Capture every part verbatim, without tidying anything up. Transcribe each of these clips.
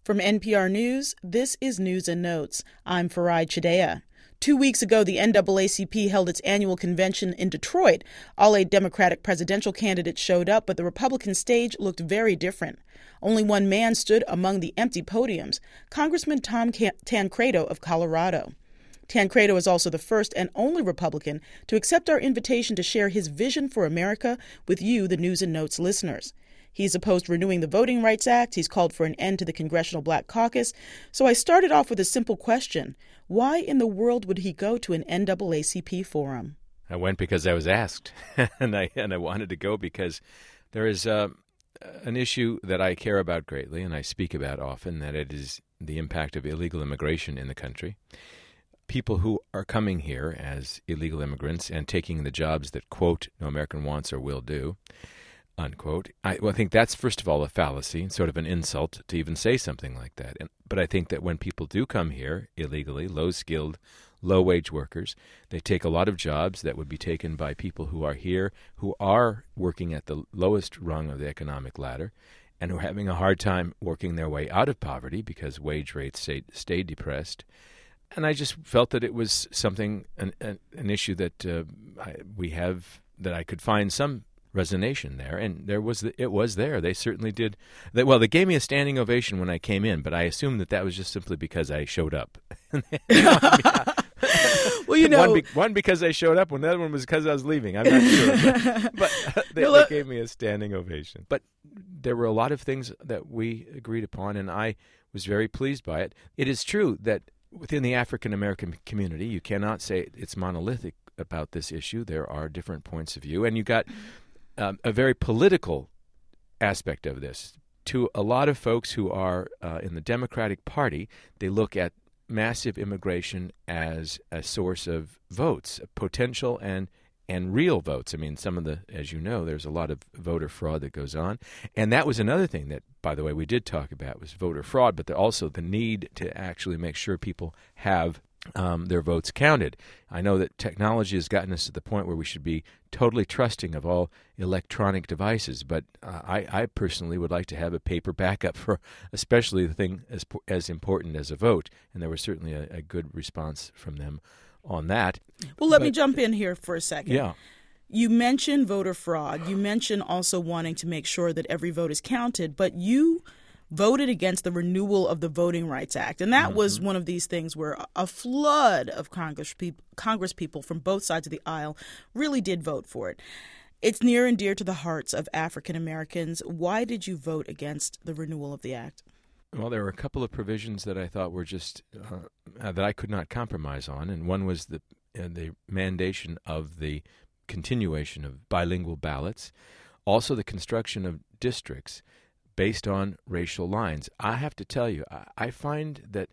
From N P R News, this is News and Notes. I'm Farai Chideya. Two weeks ago, the N double A C P held its annual convention in Detroit. All eight Democratic presidential candidates showed up, but the Republican stage looked very different. Only one man stood among the empty podiums, Congressman Tom Tancredo of Colorado. Tancredo is also the first and only Republican to accept our invitation to share his vision for America with you, the News and Notes listeners. He's opposed renewing the Voting Rights Act. He's called for an end to the Congressional Black Caucus. So I started off with a simple question. Why in the world would he go to an N double A C P forum? I went because I was asked, and I and I wanted to go because there is uh, an issue that I care about greatly, and I speak about often, that it is the impact of illegal immigration in the country. People who are coming here as illegal immigrants and taking the jobs that, quote, no American wants or will do, unquote. I, well, I think that's, first of all, a fallacy, sort of an insult to even say something like that. And, but I think that when people do come here illegally, low-skilled, low-wage workers, they take a lot of jobs that would be taken by people who are here, who are working at the lowest rung of the economic ladder, and who are having a hard time working their way out of poverty because wage rates stay, stay depressed. And I just felt that it was something, an, an, an issue that uh, I, we have, that I could find some resonation there, and there was the, it was there. They certainly did. They, well, they gave me a standing ovation when I came in, but I assumed that that was just simply because I showed up. you know, I mean, well, you know, one, be, one because I showed up, and the other one was because I was leaving. I'm not sure, but, but they, they gave me a standing ovation. But there were a lot of things that we agreed upon, and I was very pleased by it. It is true that within the African American community, you cannot say it's monolithic about this issue. There are different points of view, and you got Um, a very political aspect of this. To a lot of folks who are uh, in the Democratic Party, they look at massive immigration as a source of votes, potential and and real votes. I mean, some of the, as you know, there's a lot of voter fraud that goes on. And that was another thing that, by the way, we did talk about was voter fraud, but also the need to actually make sure people have Um, their votes counted. I know that technology has gotten us to the point where we should be totally trusting of all electronic devices, but uh, I, I personally would like to have a paper backup for especially the thing as as important as a vote, and there was certainly a, a good response from them on that. Well, let but, me jump in here for a second. Yeah. You mentioned voter fraud. You mentioned also wanting to make sure that every vote is counted, but you voted against the renewal of the Voting Rights Act. And that mm-hmm. was one of these things where a flood of Congress people, Congress people from both sides of the aisle really did vote for it. It's near and dear to the hearts of African Americans. Why did you vote against the renewal of the act? Well, there were a couple of provisions that I thought were just uh, that I could not compromise on, and one was the uh, the mandation of the continuation of bilingual ballots, also the construction of districts based on racial lines. I have to tell you, I find that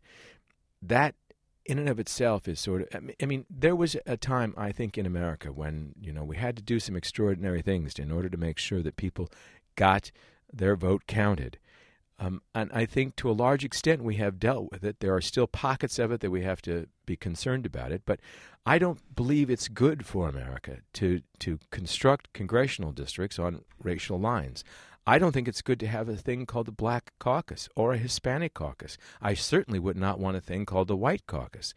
that in and of itself is sort of, I mean, there was a time, I think, in America when, you know, we had to do some extraordinary things in order to make sure that people got their vote counted. Um, and I think to a large extent we have dealt with it. There are still pockets of it that we have to be concerned about it. But I don't believe it's good for America to, to construct congressional districts on racial lines. I don't think it's good to have a thing called the Black Caucus or a Hispanic caucus. I certainly would not want a thing called the White Caucus.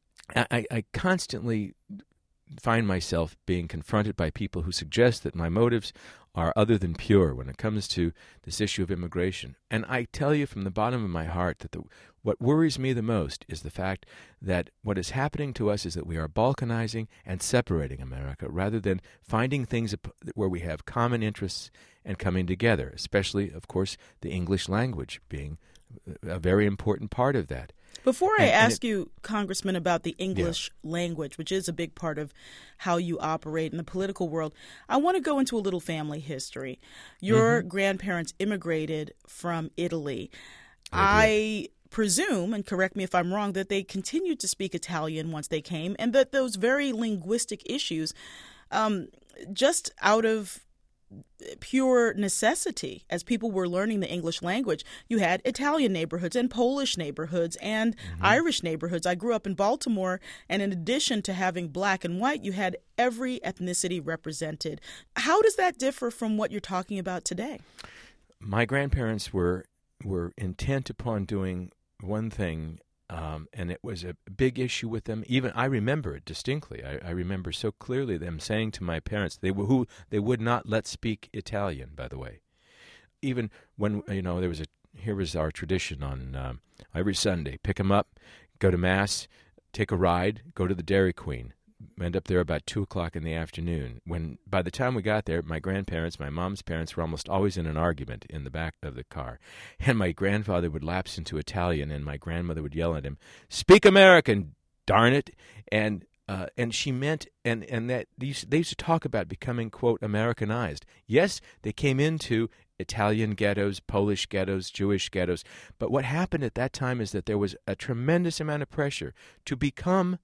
I, I constantly find myself being confronted by people who suggest that my motives are other than pure when it comes to this issue of immigration. And I tell you from the bottom of my heart that the, what worries me the most is the fact that what is happening to us is that we are balkanizing and separating America rather than finding things where we have common interests and coming together, especially, of course, the English language being a very important part of that. Before I and, ask and it, you, Congressman, about the English yeah. language, which is a big part of how you operate in the political world, I want to go into a little family history. Your mm-hmm. grandparents immigrated from Italy. I, I presume, and correct me if I'm wrong, that they continued to speak Italian once they came, and that those very linguistic issues, um, just out of pure necessity, as people were learning the English language, you had Italian neighborhoods and Polish neighborhoods and mm-hmm. Irish neighborhoods. I grew up in Baltimore, and in addition to having black and white, you had every ethnicity represented. How does that differ from what you're talking about today? My grandparents were were intent upon doing one thing, um, and it was a big issue with them. Even I remember it distinctly. I, I remember so clearly them saying to my parents, they were, who they would not let speak Italian, by the way. Even when, you know, there was a, here was our tradition on um, every Sunday, pick them up, go to Mass, take a ride, go to the Dairy Queen. End up there about two o'clock in the afternoon. When by the time we got there, my grandparents, my mom's parents, were almost always in an argument in the back of the car, and my grandfather would lapse into Italian, and my grandmother would yell at him, "Speak American, darn it!" And uh, and she meant, and and that these they used to talk about becoming, quote, Americanized. Yes, they came into Italian ghettos, Polish ghettos, Jewish ghettos, but what happened at that time is that there was a tremendous amount of pressure to become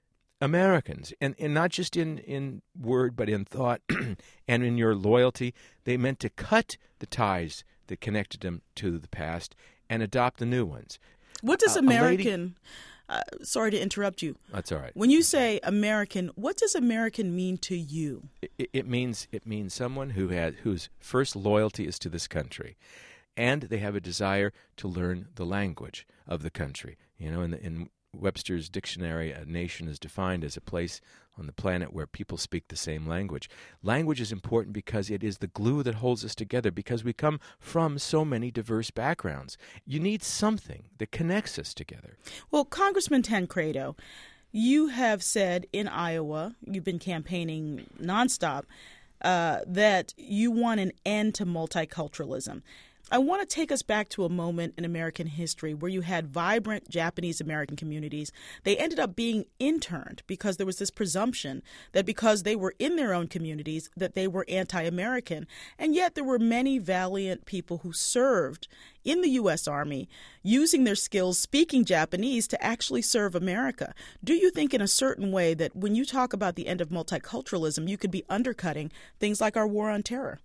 Americans, and, and not just in, in word, but in thought and in your loyalty. They meant to cut the ties that connected them to the past and adopt the new ones. What does uh, American, lady, uh, sorry to interrupt you. That's all right. When you say American, what does American mean to you? It, it means it means someone who has whose first loyalty is to this country, and they have a desire to learn the language of the country. You know, in the, in Webster's dictionary, a nation is defined as a place on the planet where people speak the same language. Language is important because it is the glue that holds us together, because we come from so many diverse backgrounds. You need something that connects us together. Well, Congressman Tancredo, you have said in Iowa, you've been campaigning nonstop, uh, that you want an end to multiculturalism. I want to take us back to a moment in American history where you had vibrant Japanese-American communities. They ended up being interned because there was this presumption that because they were in their own communities that they were anti-American. And yet there were many valiant people who served in the U S Army using their skills speaking Japanese to actually serve America. Do you think in a certain way that when you talk about the end of multiculturalism, you could be undercutting things like our war on terror?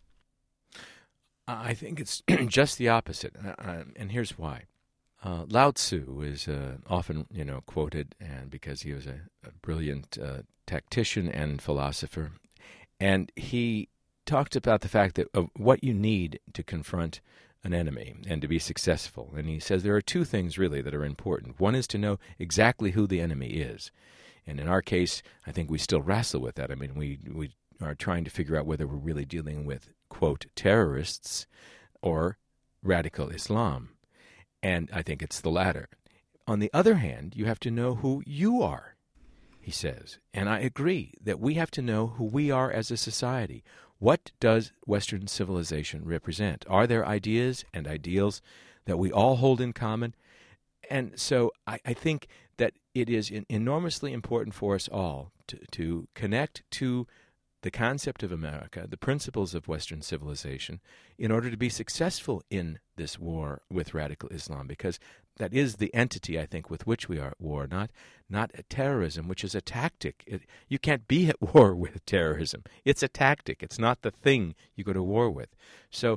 I think it's just the opposite, uh, and here's why. Uh, Lao Tzu is uh, often, you know, quoted, and because he was a, a brilliant uh, tactician and philosopher, and he talked about the fact that of what you need to confront an enemy and to be successful. And he says there are two things really that are important. One is to know exactly who the enemy is, and in our case, I think we still wrestle with that. I mean, we we are trying to figure out whether we're really dealing with, quote, terrorists or radical Islam. And I think it's the latter. On the other hand, you have to know who you are, he says. And I agree that we have to know who we are as a society. What does Western civilization represent? Are there ideas and ideals that we all hold in common? And so I, I think that it is in, enormously important for us all to, to connect to the concept of America, the principles of Western civilization, in order to be successful in this war with radical Islam, because that is the entity, I think, with which we are at war, not not terrorism, which is a tactic. It, you can't be at war with terrorism. It's a tactic. It's not the thing you go to war with. So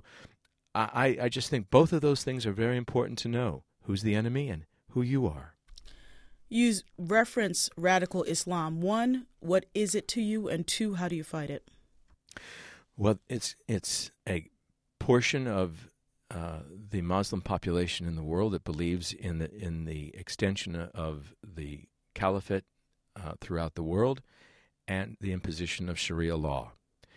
I, I just think both of those things are very important to know, who's the enemy and who you are. You reference radical Islam. One, what is it to you? And two, how do you fight it? Well, it's it's a portion of uh, the Muslim population in the world that believes in the in the extension of the caliphate uh, throughout the world and the imposition of Sharia law.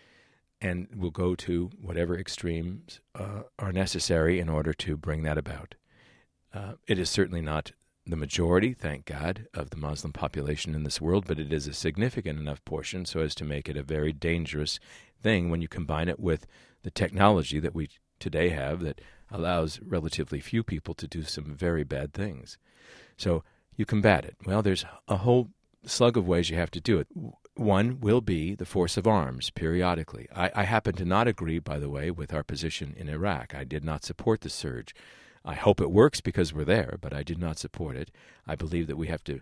And will go to whatever extremes uh, are necessary in order to bring that about. Uh, it is certainly not the majority, thank God, of the Muslim population in this world, but it is a significant enough portion so as to make it a very dangerous thing when you combine it with the technology that we today have that allows relatively few people to do some very bad things. So you combat it. Well, there's a whole slug of ways you have to do it. One will be the force of arms, periodically. I, I happen to not agree, by the way, with our position in Iraq. I did not support the surge. I hope it works because we're there, but I did not support it. I believe that we have to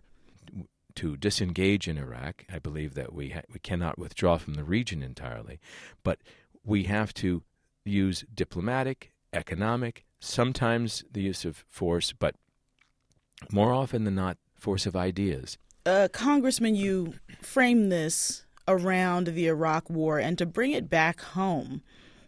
to disengage in Iraq. I believe that we ha- we cannot withdraw from the region entirely, but we have to use diplomatic, economic, sometimes the use of force, but more often than not, force of ideas. Uh, Congressman, you frame this around the Iraq War, and to bring it back home,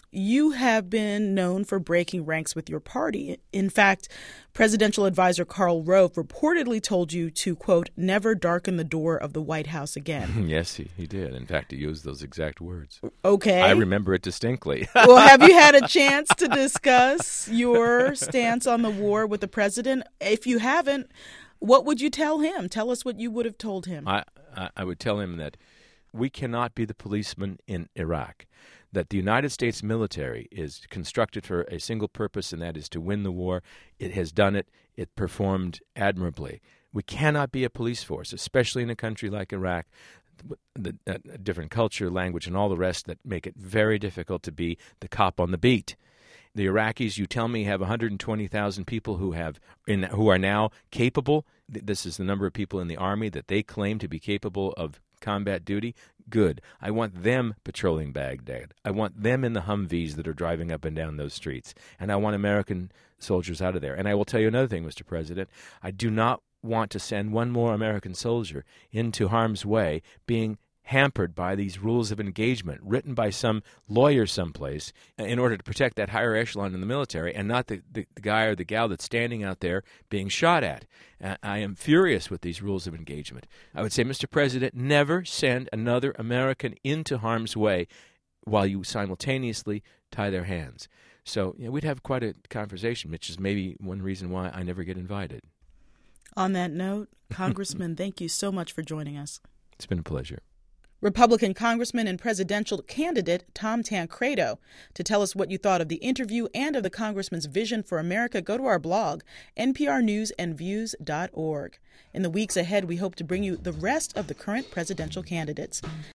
you have been known for breaking ranks with your party. In fact, presidential advisor Karl Rove reportedly told you to, quote, never darken the door of the White House again. Yes, he, he did. In fact, he used those exact words. Okay. I remember it distinctly. Well, have you had a chance to discuss your stance on the war with the president? If you haven't, what would you tell him? Tell us what you would have told him. I, I, I would tell him that we cannot be the policeman in Iraq, that the United States military is constructed for a single purpose, and that is to win the war. It has done it. It performed admirably. We cannot be a police force, especially in a country like Iraq, the, the, a different culture, language, and all the rest that make it very difficult to be the cop on the beat. The Iraqis, you tell me, have one hundred twenty thousand people who have in, who are now capable. This is the number of people in the Army that they claim to be capable of combat duty. Good. I want them patrolling Baghdad. I want them in the Humvees that are driving up and down those streets. And I want American soldiers out of there. And I will tell you another thing, Mister President. I do not want to send one more American soldier into harm's way being hampered by these rules of engagement written by some lawyer someplace in order to protect that higher echelon in the military and not the, the, the guy or the gal that's standing out there being shot at. Uh, I am furious with these rules of engagement. I would say, Mister President, never send another American into harm's way while you simultaneously tie their hands. So you know, we'd have quite a conversation, which is maybe one reason why I never get invited. On that note, Congressman, thank you so much for joining us. It's been a pleasure. Republican Congressman and presidential candidate Tom Tancredo. To tell us what you thought of the interview and of the Congressman's vision for America, go to our blog, N P R news and views dot org. In the weeks ahead, we hope to bring you the rest of the current presidential candidates.